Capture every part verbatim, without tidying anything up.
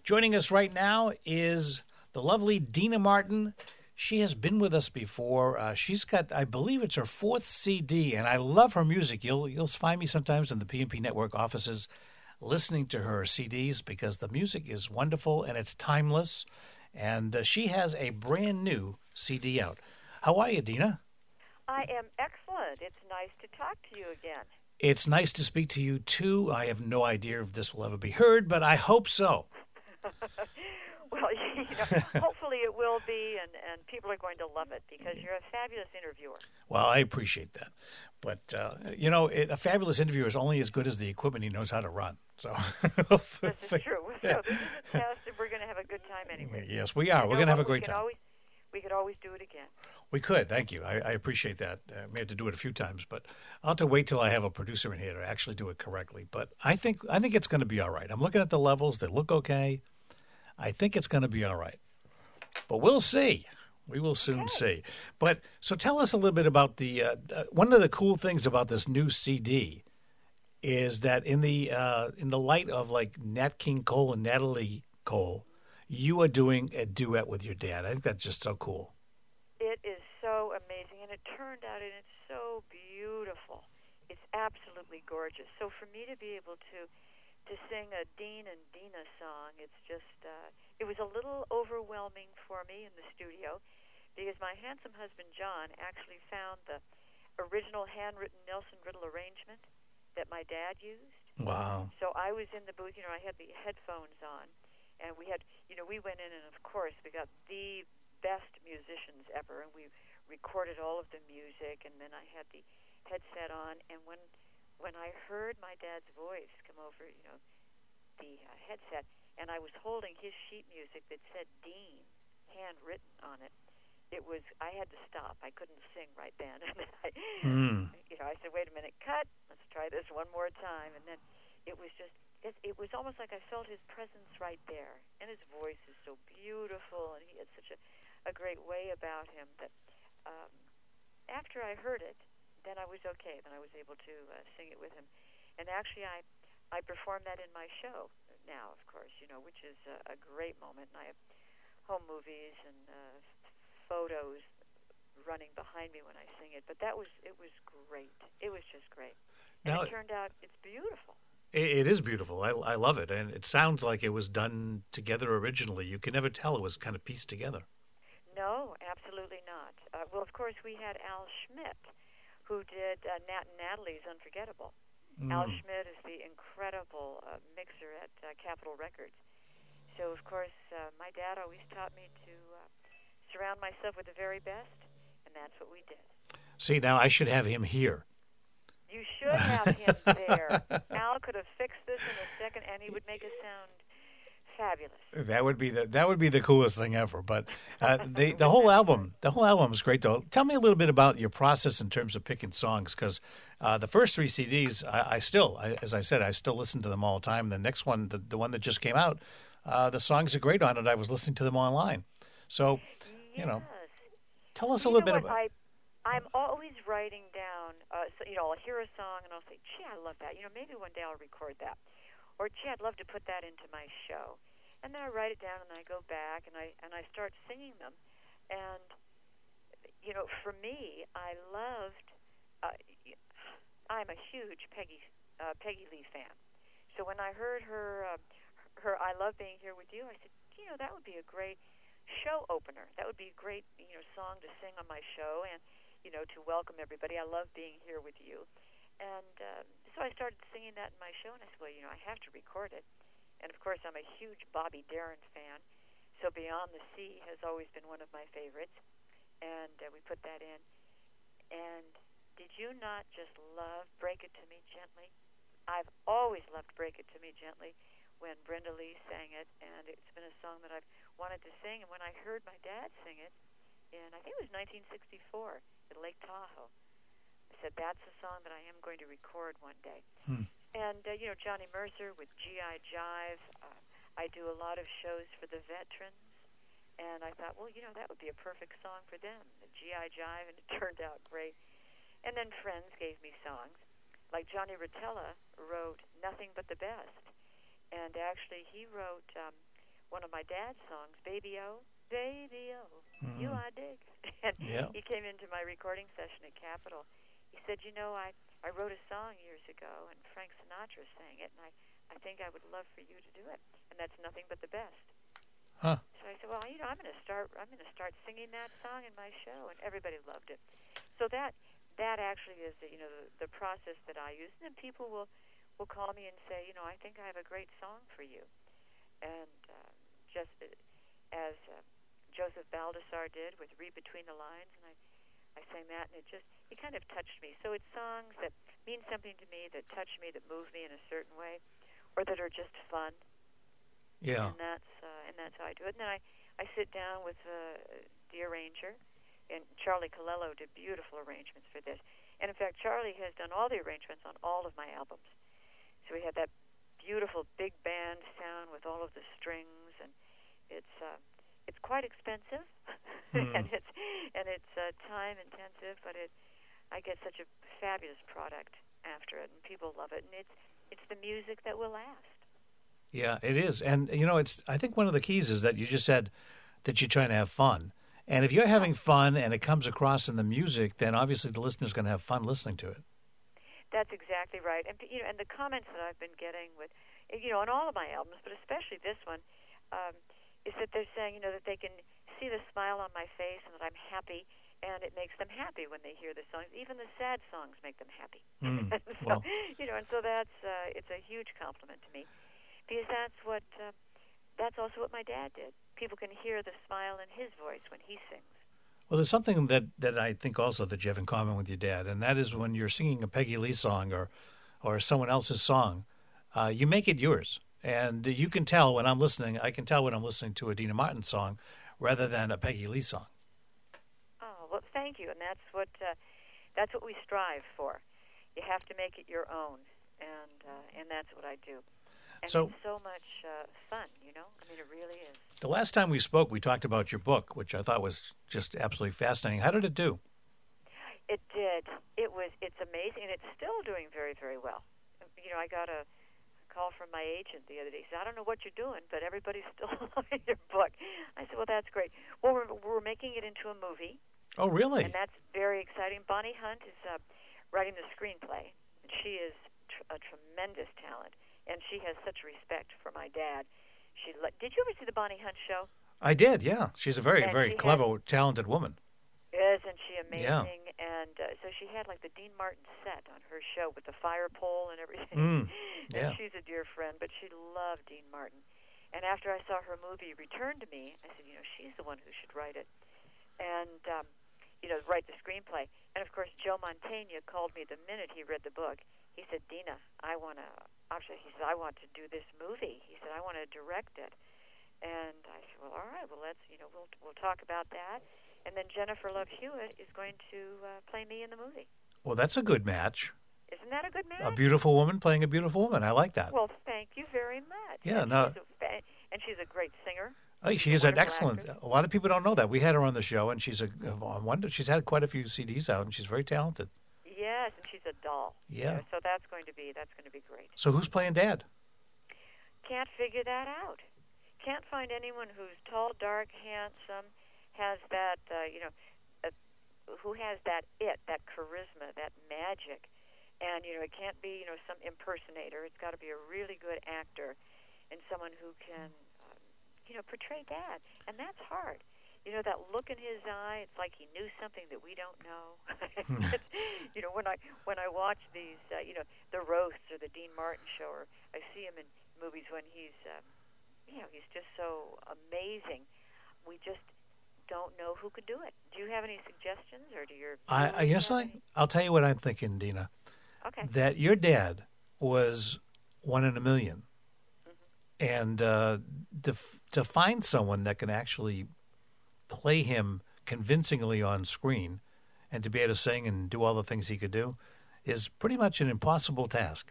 Joining us right now is the lovely Deana Martin. She has been with us before. Uh, she's got, I believe it's her fourth C D, and I love her music. You'll you'll find me sometimes in the P and P Network offices listening to her C Ds because the music is wonderful and it's timeless. And uh, she has a brand new C D out. How are you, Deana? I am excellent. It's nice to talk to you again. It's nice to speak to you, too. I have no idea if this will ever be heard, but I hope so. Well, you know, hopefully it will be, and, and people are going to love it because you're a fabulous interviewer. Well, I appreciate that. But, uh, you know, it, a fabulous interviewer is only as good as the equipment he knows how to run. So This is true. So this is a test, and we're going to have a good time anyway. Yes, we are. You We're know going to have a what? great we time. Always, we could always do it again. We could. Thank you. I, I appreciate that. Uh, I may have to do it a few times, but I'll have to wait till I have a producer in here to actually do it correctly. But I think I think it's going to be all right. I'm looking at the levels. They look okay. I think it's going to be all right. But we'll see. We will soon Okay. see. But so tell us a little bit about the uh, uh, one of the cool things about this new C D is that in the uh, in the light of like Nat King Cole and Natalie Cole, you are doing a duet with your dad. I think that's just so cool. It is so amazing, and it turned out, and it's so beautiful. It's absolutely gorgeous. So for me to be able to to sing a Dean and Deana song, it's just, uh, it was a little overwhelming for me in the studio because my handsome husband, John, actually found the original handwritten Nelson Riddle arrangement that my dad used. Wow. So I was in the booth, you know, I had the headphones on, and we had, you know, we went in, and of course, we got the best musicians ever, and we recorded all of the music, and then I had the headset on, and when when I heard my dad's voice come over, you know, the uh, headset, and I was holding his sheet music that said Dean, handwritten on it, it was, I had to stop. I couldn't sing right then. And I, Mm. you know, I said, wait a minute, cut, let's try this one more time. And then it was just, it, it was almost like I felt his presence right there. And his voice is so beautiful, and he had such a, a great way about him that um, after I heard it, then I was okay. Then I was able to uh, sing it with him. And actually, I I perform that in my show now, of course, you know, which is a, a great moment. And I have home movies and uh, photos running behind me when I sing it. But that was, it was great. It was just great. And Now, it turned out it's beautiful. It, it is beautiful. I, I love it. And it sounds like it was done together originally. You can never tell it was kind of pieced together. No, absolutely not. Uh, well, of course, we had Al Schmidt, who did uh, Nat and Natalie's Unforgettable. Mm. Al Schmidt is the incredible uh, mixer at uh, Capitol Records. So, of course, uh, my dad always taught me to uh, surround myself with the very best, and that's what we did. See, now I should have him here. You should have him there. Al could have fixed this in a second, and he would make it sound fabulous. That would be the that would be the coolest thing ever. But uh, the the whole album, the whole album is great. Though, tell me a little bit about your process in terms of picking songs, because uh, the first three C Ds, I, I still, I, as I said, I still listen to them all the time. The next one, the the one that just came out, uh, the songs are great on it. I was listening to them online, so Yes. you know, tell us a You little know bit what? about. I, I'm always writing down, uh, so, you know, I'll hear a song and I'll say, gee, I love that. You know, maybe one day I'll record that. Or, gee, I'd love to put that into my show. And then I write it down and I go back and I and I start singing them. And, you know, for me, I loved, uh, I'm a huge Peggy uh, Peggy Lee fan. So when I heard her, uh, her I Love Being Here With You, I said, you know, that would be a great show opener. That would be a great, you know, song to sing on my show and, you know, to welcome everybody. I love being here with you. And um, so I started singing that in my show, and I said, well, you know, I have to record it. And, of course, I'm a huge Bobby Darin fan, so Beyond the Sea has always been one of my favorites. And uh, we put that in. And did you not just love Break It To Me Gently? I've always loved Break It To Me Gently when Brenda Lee sang it, and it's been a song that I've wanted to sing. And when I heard my dad sing it in, I think it was nineteen sixty-four at Lake Tahoe, I said, that's a song that I am going to record one day. Hmm. And, uh, you know, Johnny Mercer with G I Jive. Uh, I do a lot of shows for the veterans. And I thought, well, you know, that would be a perfect song for them, the G I Jive, and it turned out great. And then friends gave me songs. Like Johnny Rotella wrote Nothing But the Best. And actually, he wrote um, one of my dad's songs, Baby O, Baby O, Mm-hmm. You I Dig. And Yeah. he came into my recording session at Capitol. He said, you know, I, I wrote a song years ago, and Frank Sinatra sang it, and I, I think I would love for you to do it. And that's nothing but the best. Huh. So I said, well, you know, I'm going to start. I'm going to start singing that song in my show, and everybody loved it. So that that actually is, the, you know, the, the process that I use. And then people will will call me and say, you know, I think I have a great song for you. And uh, just as uh, Joseph Baldessar did with "Read Between the Lines," and I I sang that, and it just it kind of touched me. So it's songs that mean something to me, that touch me, that move me in a certain way, or that are just fun. Yeah. And that's uh, and that's how I do it. And then I, I sit down with uh, the arranger, and Charlie Colello did beautiful arrangements for this. And in fact, Charlie has done all the arrangements on all of my albums. So we have that beautiful big band sound with all of the strings, and it's uh, it's quite expensive, Mm. and it's and it's uh, time intensive, but it I get such a fabulous product after it, and people love it, and it's it's the music that will last. Yeah, it is. And, you know, it's. I think one of the keys is that you just said that you're trying to have fun. And if you're having fun and it comes across in the music, then obviously the listener's going to have fun listening to it. That's exactly right. And, you know, and the comments that I've been getting with, you know, on all of my albums, but especially this one, um, is that they're saying, you know, that they can see the smile on my face and that I'm happy, and it makes them happy when they hear the songs. Even the sad songs make them happy. Mm, so, well. You know, and so that's, uh, it's a huge compliment to me. Because that's what uh, that's also what my dad did. People can hear the smile in his voice when he sings. Well, there's something that, that I think also that you have in common with your dad, and that is when you're singing a Peggy Lee song or or someone else's song, uh, you make it yours. And you can tell when I'm listening, I can tell when I'm listening to a Deana Martin song rather than a Peggy Lee song. Oh, well, thank you. And that's what uh, that's what we strive for. You have to make it your own, and uh, and that's what I do. And so, it's so much uh, fun, you know? I mean, it really is. The last time we spoke, we talked about your book, which I thought was just absolutely fascinating. How did it do? It did. It was. It's amazing, and it's still doing very, very well. You know, I got a call from my agent the other day. He said, I don't know what you're doing, but everybody's still loving your book. I said, well, that's great. Well, we're, we're making it into a movie. Oh, really? And that's very exciting. Bonnie Hunt is uh, writing the screenplay, and she is tr- a tremendous talent. And she has such respect for my dad. She le- Did you ever see the Bonnie Hunt show? I did, yeah. She's a very, and very clever, had, talented woman. Isn't she amazing? Yeah. And uh, so she had like the Dean Martin set on her show with the fire pole and everything. Mm, yeah. And she's a dear friend, but she loved Dean Martin. And after I saw her movie return to me, I said, you know, she's the one who should write it. And, um, you know, write the screenplay. And, of course, Joe Mantegna called me the minute he read the book. He said, Deana, I want to, actually, he said, I want to do this movie. He said, I want to direct it. And I said, well, all right, well, let's, you know, we'll we'll talk about that. And then Jennifer Love Hewitt is going to uh, play me in the movie. Well, that's a good match. Isn't that a good match? A beautiful woman playing a beautiful woman. I like that. Well, thank you very much. Yeah, and no. She's a, and she's a great singer. Oh, she is an wonderful excellent. actress. A lot of people don't know that. We had her on the show, and she's a wonder. She's had quite a few C Ds out, and she's very talented. Yes, and she's a doll. Yeah. You know, so that's going to be that's going to be great. So who's playing Dad? Can't figure that out. Can't find anyone who's tall, dark, handsome, has that uh, you know, uh, who has that it, that charisma, that magic. And you know, it can't be you know some impersonator. It's got to be a really good actor, and someone who can um, you know portray Dad, and that's hard. You know, that look in his eye, it's like he knew something that we don't know. You know, when I when I watch these, uh, you know, the roasts or the Dean Martin show, or I see him in movies when he's, um, you know, he's just so amazing. We just don't know who could do it. Do you have any suggestions, or do your... I, I yes, I. I'll tell you what I'm thinking, Deana. Okay. That your dad was one in a million, mm-hmm. and uh, to to find someone that can actually play him convincingly on screen and to be able to sing and do all the things he could do is pretty much an impossible task.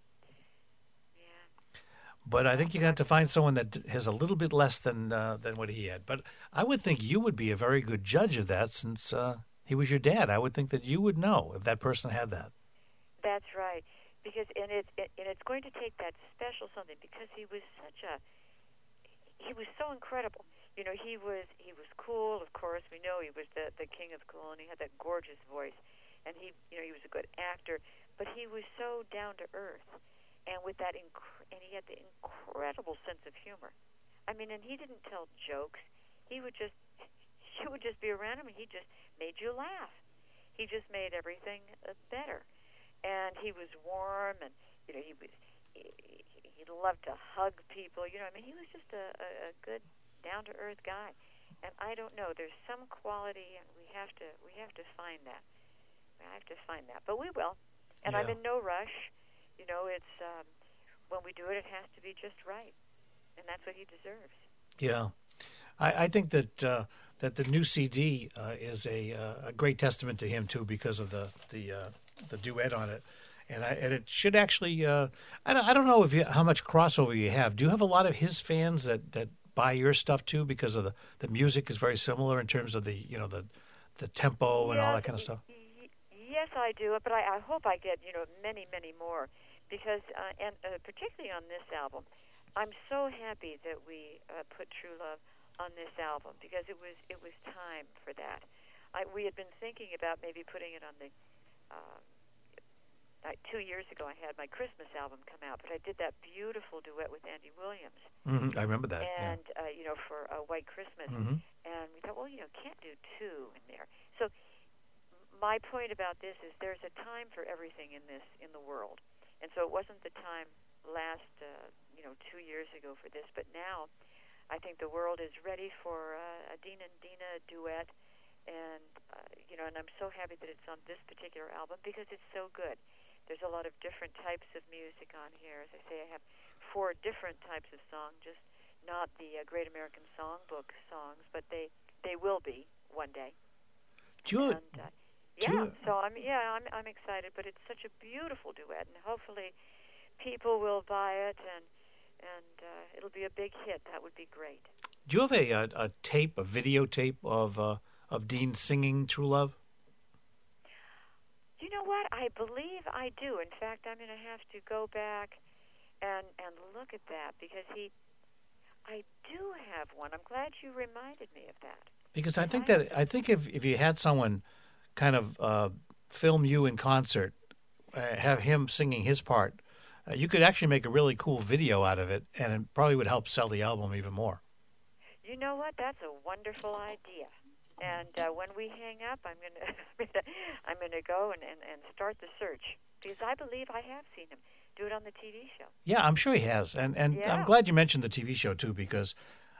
Yeah. But I think you got to find someone that has a little bit less than uh, than what he had. But I would think you would be a very good judge of that since uh, he was your dad. I would think that you would know if that person had that. That's right. Because and it, it and it's going to take that special something because he was such a he was so incredible. You know, he was he was cool. Of course, we know he was the the king of cool, and he had that gorgeous voice, and he you know he was a good actor. But he was so down to earth, and with that inc- and he had the incredible sense of humor. I mean, and he didn't tell jokes. He would just you would just be around him, and he just made you laugh. He just made everything uh, better, and he was warm, and you know he was he, he loved to hug people. You know, I mean, he was just a, a, a good, down to earth guy. And I don't know. There's some quality, and we have to we have to find that. We have to find that, but we will. And Yeah. I'm in no rush. You know, it's um, when we do it, it has to be just right, and that's what he deserves. Yeah, I, I think that uh, that the new C D uh, is a uh, a great testament to him too, because of the the uh, the duet on it, and I and it should actually. Uh, I don't I don't know if you, how much crossover you have. Do you have a lot of his fans that, that buy your stuff too, because of the, the music is very similar in terms of the you know the the tempo and all that kind of stuff? Y- yes, I do, but I, I hope I get you know many many more, because uh, and uh, particularly on this album. I'm so happy that we uh, put True Love on this album, because it was it was time for that. I, we had been thinking about maybe putting it on the. Um, uh, two years ago, I had my Christmas album come out, but I did that beautiful duet with Andy Williams, Mm-hmm. I remember that. and uh, you know, for uh, White Christmas, Yeah. Mm-hmm. and we thought, well, you know, can't do two in there. So my point about this is there's a time for everything in this in the world, and so it wasn't the time last uh, you know two years ago for this, but now I think the world is ready for uh, a Dean and Dina duet, and uh, you know, and I'm so happy that it's on this particular album because it's so good. There's a lot of different types of music on here. As I say, I have four different types of song, just not the uh, Great American Songbook songs, but they they will be one day. Do you, And, uh, do yeah, you- so I'm yeah I'm I'm excited, but it's such a beautiful duet, and hopefully people will buy it, and and uh, it'll be a big hit. That would be great. do you have a, a, a tape, a videotape of uh, of Dean singing True Love? You know what? I believe I do. In fact, I'm going to have to go back and and look at that, because he, I do have one. I'm glad you reminded me of that. Because I think that I think if if you had someone kind of uh, film you in concert, uh, have him singing his part, uh, you could actually make a really cool video out of it, and it probably would help sell the album even more. You know what? That's a wonderful idea. And uh, when we hang up, I'm going to I'm going to go and, and, and start the search, because I believe I have seen him do it on the T V show. Yeah, I'm sure he has, and and Yeah. I'm glad you mentioned the T V show too, because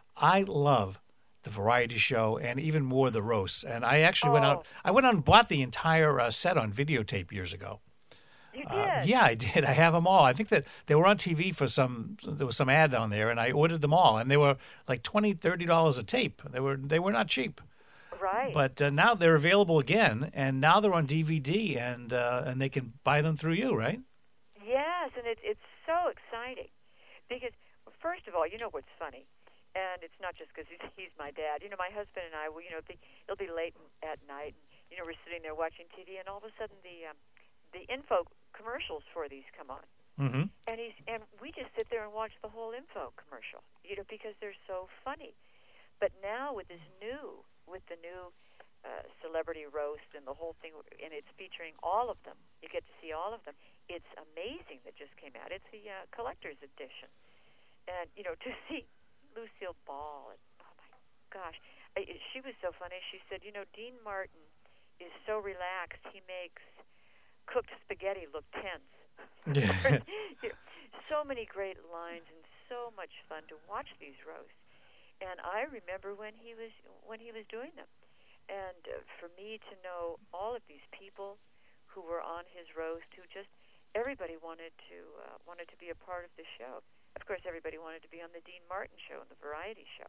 I love the variety show and even more the roasts. And I actually went out. Oh. I went out and bought the entire uh, set on videotape years ago. You did? Uh, yeah, I did. I have them all. I think that they were on T V for some. There was some ad on there, and I ordered them all, and they were like twenty, thirty dollars a tape. They were they were not cheap. Right. But uh, now they're available again, and now they're on D V D, and uh, and they can buy them through you, right? Yes, and it's it's so exciting, because first of all, you know what's funny, and it's not just because he's, he's my dad. You know, my husband and I, we, you know, be, it'll be late at night, and you know, we're sitting there watching T V, and all of a sudden the um, the info commercials for these come on, Mm-hmm. and he's and we just sit there and watch the whole info commercial, you know, because they're so funny. But now with this new, with the new uh, celebrity roast and the whole thing, and it's featuring all of them. You get to see all of them. It's amazing that just came out. It's the uh, collector's edition, and you know, to see Lucille Ball, and oh my gosh, I, she was so funny. She said, you know, Dean Martin is so relaxed. He makes cooked spaghetti look tense. Yeah. You know, so many great lines and so much fun to watch these roasts. And I remember when he was when he was doing them, and uh, for me to know all of these people who were on his roast, who just everybody wanted to uh, wanted to be a part of the show. Of course, everybody wanted to be on the Dean Martin show and the variety show.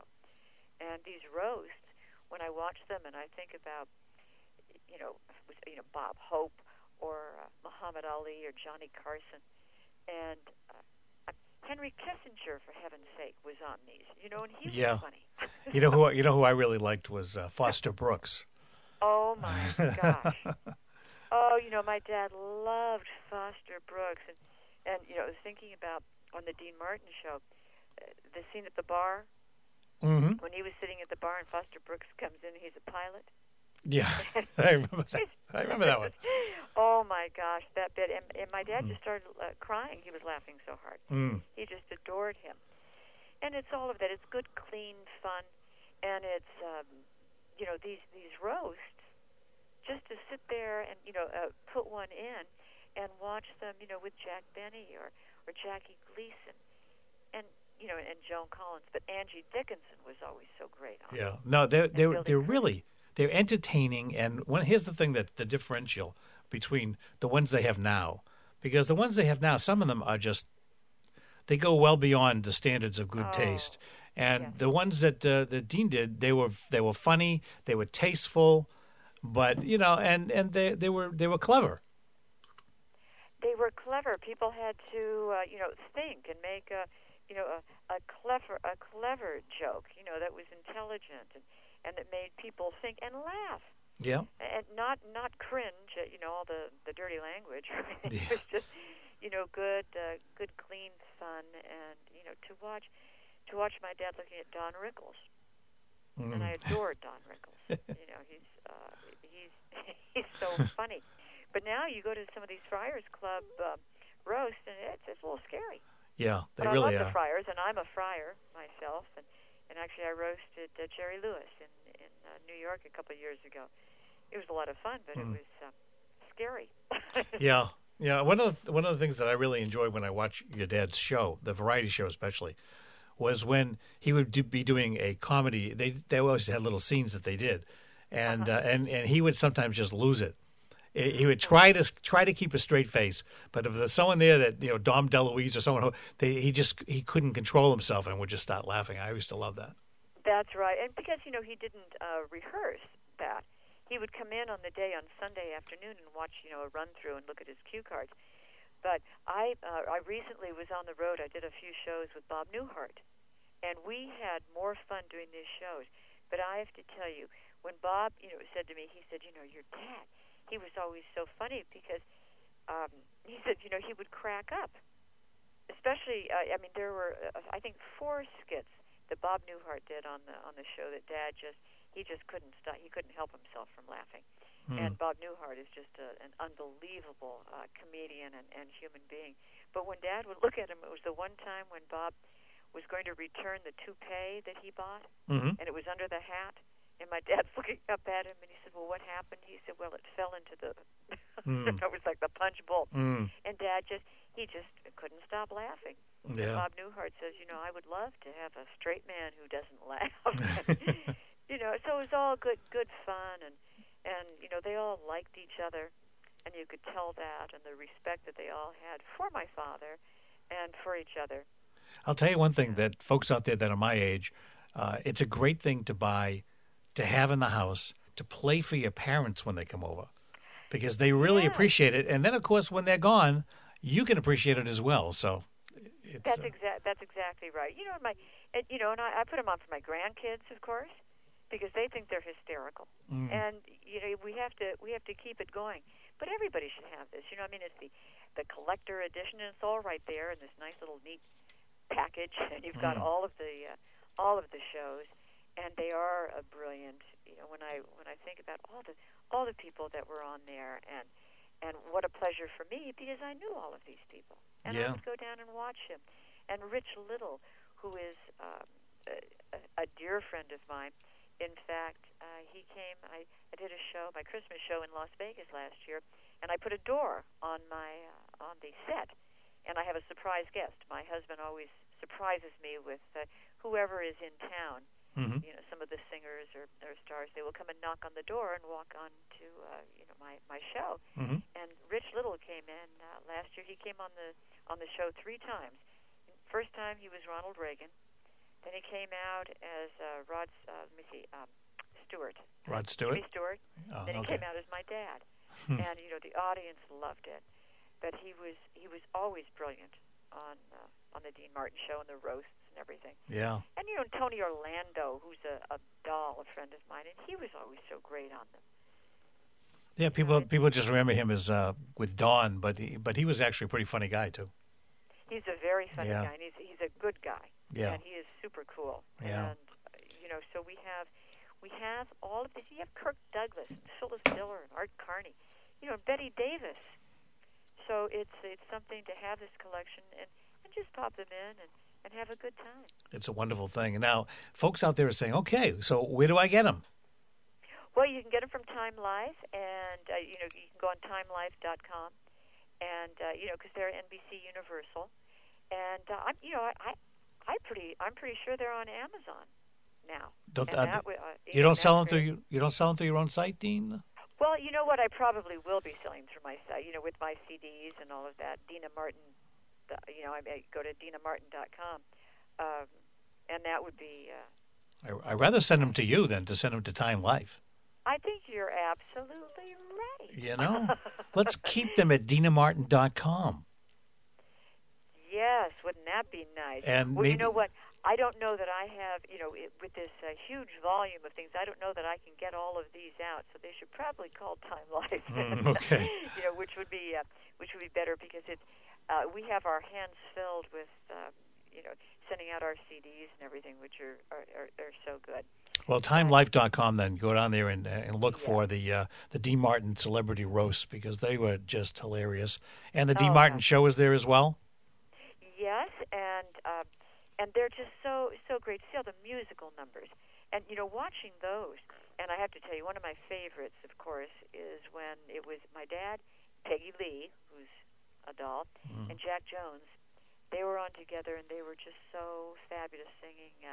And these roasts, when I watch them, and I think about you know you know Bob Hope or uh, Muhammad Ali or Johnny Carson, and uh, Henry Kissinger, for heaven's sake, was on these. You know, and he was Yeah. funny. You know who you know who I really liked was uh, Foster Brooks. Oh my gosh. Oh, you know, my dad loved Foster Brooks, and and you know, I was thinking about on the Dean Martin show, uh, the scene at the bar. Mm-hmm. Mm-hmm. when he was sitting at the bar and Foster Brooks comes in, he's a pilot. Yeah, I remember that. I remember that one. Oh my gosh, that bit! And, and my dad Mm. just started uh, crying. He was laughing so hard. Mm. He just adored him. And it's all of that. It's good, clean fun, and it's um, you know these these roasts. Just to sit there and you know uh, put one in and watch them, you know, with Jack Benny or or Jackie Gleason, and you know, and Joan Collins. But Angie Dickinson was always so great on it. Yeah, no, they're And they're Billy they're Crystal. really they're entertaining. And one here's the thing that's the differential between the ones they have now, because the ones they have now, some of them are just they go well beyond the standards of good Oh, taste. And yes. the ones that uh, that Dean did, they were they were funny, they were tasteful, but you know, and and they they were they were clever. They were clever. People had to, uh, you know, think and make a, you know, a, a clever, a clever joke, you know, that was intelligent and, and that made people think and laugh, Yeah, and not not cringe at, you know, all the, the dirty language. It Yeah. was just, you know, good, uh, good, clean fun, and you know, to watch, to watch my dad looking at Don Rickles, Mm. and I adored Don Rickles. You know, he's uh, he's he's so funny. But now you go to some of these Friars Club uh, roasts, and it's, it's a little scary. yeah, they But really I love are. the Friars, and I'm a Friar myself. And, and actually, I roasted uh, Jerry Lewis in, in uh, New York a couple of years ago. It was a lot of fun, but Mm. it was um, scary. Yeah, yeah. One of the, one of the things that I really enjoyed when I watched your dad's show, the variety show especially, was when he would do, be doing a comedy. They they always had little scenes that they did, and Uh-huh. uh, and and he would sometimes just lose it. He he would try to try to keep a straight face, but if there's someone there that you know, Dom DeLuise or someone who they, he just he couldn't control himself and would just start laughing. I used to love that. That's right. And because, you know, he didn't uh, rehearse that, he would come in on the day on Sunday afternoon and watch, you know, a run-through and look at his cue cards. But I uh, I recently was on the road. I did a few shows with Bob Newhart, and we had more fun doing these shows. But I have to tell you, when Bob, you know, said to me, he said, you know, your dad, he was always so funny because um, he said, you know, he would crack up. Especially, uh, I mean, there were, uh, I think, four skits that Bob Newhart did on the on the show that Dad just, he just couldn't stop. He couldn't help himself from laughing. Hmm. And Bob Newhart is just a, an unbelievable uh, comedian and, and human being. But when Dad would look at him, it was the one time when Bob was going to return the toupee that he bought, Mm-hmm. and it was under the hat. And my dad's looking up at him, and he said, well, what happened? He said, well, it fell into the, Mm. it was like the punch bowl. Mm. And Dad just, he just couldn't stop laughing. Yeah. Bob Newhart says, you know, I would love to have a straight man who doesn't laugh. You know, so it was all good, good fun, and and you know, they all liked each other, and you could tell that, and the respect that they all had for my father, and for each other. I'll tell you one thing that folks out there that are my age, uh, it's a great thing to buy, to have in the house, to play for your parents when they come over, because they really Yeah. appreciate it. And then, of course, when they're gone, you can appreciate it as well. So it's, That's uh, exact. That's exactly right. You know, my, and, you know, and I, I put them on for my grandkids, of course, because they think they're hysterical. Mm. And you know, we have to we have to keep it going. But everybody should have this. You know, I mean, it's the the collector edition, and it's all right there in this nice little neat package, and you've got Mm. all of the uh, all of the shows, and they are uh, brilliant. You know, when I when I think about all the all the people that were on there, and and what a pleasure for me, because I knew all of these people, and Yeah. I would go down and watch him. And Rich Little, who is um, a, a dear friend of mine. In fact, uh, he came. I, I did a show, my Christmas show in Las Vegas last year, and I put a door on my uh, on the set, and I have a surprise guest. My husband always surprises me with uh, whoever is in town. Mhm. You know, some of the singers or, or stars. They will come and knock on the door and walk on to uh, you know my my show. Mhm. And Rich Little came in uh, last year. He came on the on the show three times. First time he was Ronald Reagan. Then he came out as uh, Rod, uh, let me see, um, Stewart. Rod Stewart. Jimmy Stewart. Oh, Then he okay. came out as my dad, Hmm. and you know the audience loved it. But he was he was always brilliant on uh, on the Dean Martin show and the roasts and everything. Yeah. And you know Tony Orlando, who's a, a doll, a friend of mine, and he was always so great on them. Yeah. People Right. people just remember him as uh, with Don, but he, but he was actually a pretty funny guy too. He's a very funny Yeah. guy, and he's he's a good guy. Yeah. And he is super cool. Yeah. And So we have we have all of this. You have Kirk Douglas, and Phyllis Diller, and Art Carney, you know, and Betty Davis. So it's it's something to have this collection and, and just pop them in and, and have a good time. It's a wonderful thing. And now, folks out there are saying, okay, so where do I get them? Well, you can get them from Time Life, and uh, you know you can go on time life dot com, and uh, you know because they're N B C Universal, and uh, I'm you know I, I I pretty I'm pretty sure they're on Amazon now. Don't, And uh, that, uh, you don't that's sell them great. through you don't sell them through your own site, Dean? Well, you know what? I probably will be selling through my site, you know, with my C Ds and all of that. Dina Martin, you know, I may go to dina martin dot com, um, and that would be. Uh, I, I'd rather send them to you than to send them to Time Life. I think you're absolutely right. You know, let's keep them at dina martin dot com. Yes, wouldn't that be nice? And well, maybe, you know what? I don't know that I have, you know, it, with this uh, huge volume of things, I don't know that I can get all of these out. So they should probably call Time Life. Mm, okay. You know, which would be uh, which would be better because it's uh, we have our hands filled with, um, you know, sending out our C Ds and everything, which are are, are, are so good. Well, time life dot com, then go down there and and look Yeah. for the uh, the Dean Martin Celebrity Roast because they were just hilarious. And the Dean Oh, Martin yeah. Show is there as well. Yes, and um, and they're just so so great. See all the musical numbers, and you know, watching those. And I have to tell you, one of my favorites, of course, is when it was my dad, Peggy Lee, who's a doll, Mm. and Jack Jones. They were on together, and they were just so fabulous singing uh,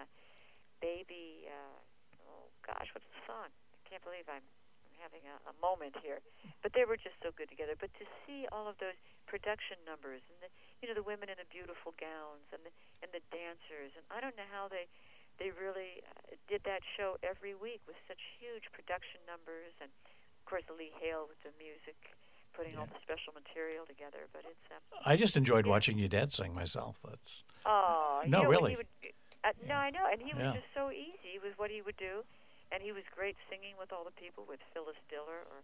"Baby." Uh, oh gosh, what's the song? I can't believe I'm, I'm having a, a moment here. But they were just so good together. But to see all of those production numbers, and the, you know, the women in the beautiful gowns, and the and the dancers, and I don't know how they they really uh, did that show every week with such huge production numbers, and of course Lee Hale with the music, putting all the special material together. But it's uh, I just enjoyed Yeah. watching your dad sing myself. That's oh, No, you know, really. He would, uh, No, I know, and he was Yeah. just so easy with what he would do, and he was great singing with all the people, with Phyllis Diller, or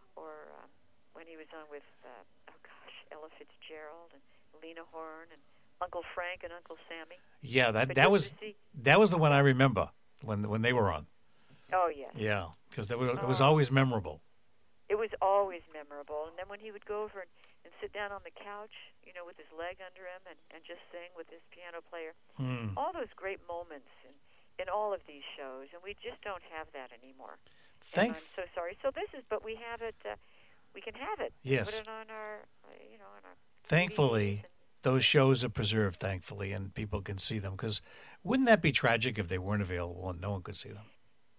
or um, when he was on with uh, oh gosh, Ella Fitzgerald and Lena Horne and Uncle Frank and Uncle Sammy. yeah. That But that just was to see- that was the one I remember when when they were on. oh yeah. Yeah, because it was Oh. always memorable. It was always memorable. And then when he would go over and, and sit down on the couch, you know, with his leg under him and, and just sing with his piano player, Hmm. all those great moments in, in all of these shows, and we just don't have that anymore. Thank And I'm so sorry. So this is, but we have it, uh, we can have it. Yes. Put it on our, uh, you know, on our Thankfully, D V Ds and- those shows are preserved, thankfully, and people can see them. Because wouldn't that be tragic if they weren't available and no one could see them?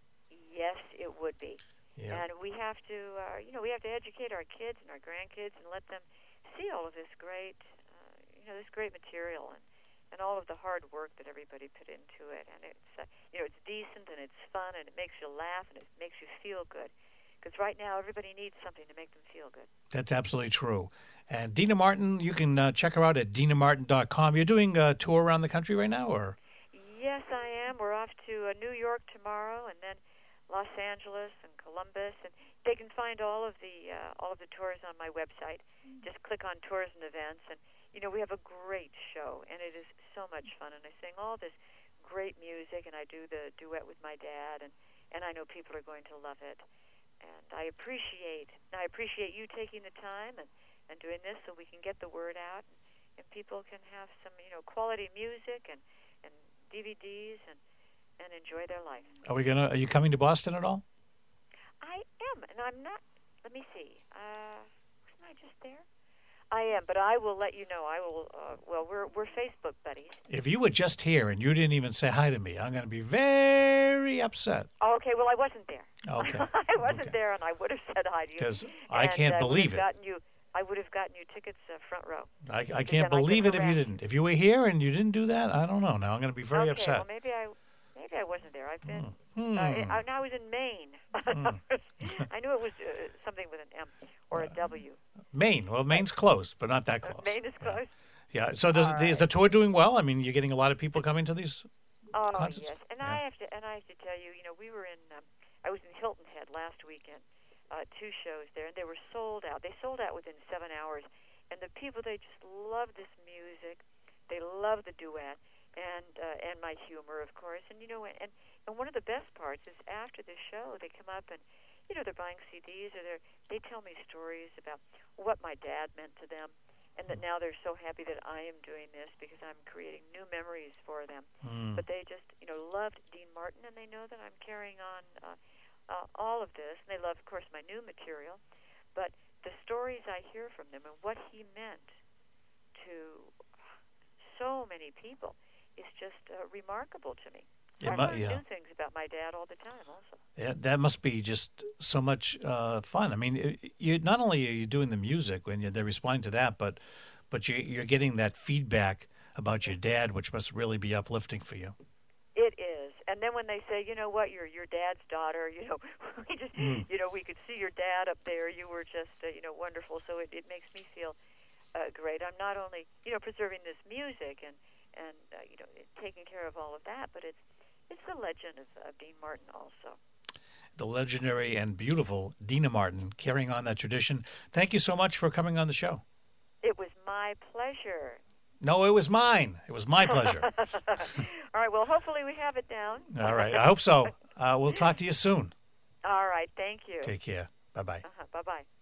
Yes, it would be. Yeah. And we have to, uh, you know, we have to educate our kids and our grandkids and let them see all of this great, uh, you know, this great material and, and all of the hard work that everybody put into it. And it's, uh, you know, it's decent and it's fun and it makes you laugh and it makes you feel good. Because right now everybody needs something to make them feel good. That's absolutely true. And Dina Martin, you can uh, check her out at dina martin dot com. You're doing a tour around the country right now, or? Yes, I am. We're off to uh, New York tomorrow, and then Los Angeles and Columbus, and they can find all of the uh, all of the tours on my website. Just click on tours and events, and you know we have a great show, and it is so much fun. And I sing all this great music, and I do the duet with my dad, and and I know people are going to love it. And I appreciate I appreciate you taking the time and, and doing this so we can get the word out, and, and people can have some you know quality music and, and D V Ds and, and enjoy their life. Are we gonna? Are you coming to Boston at all? I am, and I'm not. Let me see. Uh, wasn't I just there? I am, but I will let you know. I will. Uh, well, we're we're Facebook buddies. If you were just here and you didn't even say hi to me, I'm going to be very upset. Oh, okay. Well, I wasn't there. Okay. I wasn't Okay. there, and I would have said hi to you. 'Cause I And, can't uh, believe would it. have Gotten you, I would have gotten you tickets uh, front row. I, I then can't I could believe it if you harass- didn't. If you were here and you didn't do that, I don't know. Now I'm going to be very okay, upset. Well, maybe I maybe I wasn't there. I've been. Hmm. Uh, I, I was in Maine. I knew it was uh, something with an M or a W. Maine. Well, Maine's close, but not that Uh, close. Maine is close. Yeah. So does, All is the tour doing well? I mean, you're getting a lot of people coming to these. Oh Concerts? yes, and Yeah. I have to and I have to tell you, you know, we were in. Um, I was in Hilton Head last weekend, uh, two shows there, and they were sold out. They sold out within seven hours, and the people they just love this music. They love the duet, and uh, and my humor, of course. And you know, and and one of the best parts is after the show, they come up and you know they're buying C Ds or they they tell me stories about what my dad meant to them, and that now they're so happy that I am doing this because I'm creating new memories for them. Mm. But they just you know loved Dean Martin, and they know that I'm carrying on uh, uh, all of this, and they love, of course, my new material. But the stories I hear from them and what he meant to so many people is just uh, remarkable to me. I mu- learn yeah. new things about my dad all the time also. Yeah, that must be just so much uh, fun. I mean, it- you not only are you doing the music when you're, they're responding to that, but but you, you're getting that feedback about your dad, which must really be uplifting for you. It is. And then when they say, you know what, you're your dad's daughter, you know, we just, Mm. you know, we could see your dad up there. You were just, uh, you know, wonderful. So it, it makes me feel uh, great. I'm not only, you know, preserving this music and, and uh, you know, taking care of all of that, but it's it's the legend of uh, Dean Martin also. The legendary and beautiful Deana Martin carrying on that tradition. Thank you so much for coming on the show. It was my pleasure. No, it was mine. It was my pleasure. All right, well, hopefully we have it down. All right. I hope so. Uh, we'll talk to you soon. All right, thank you. Take care. Bye-bye. Uh-huh, bye-bye.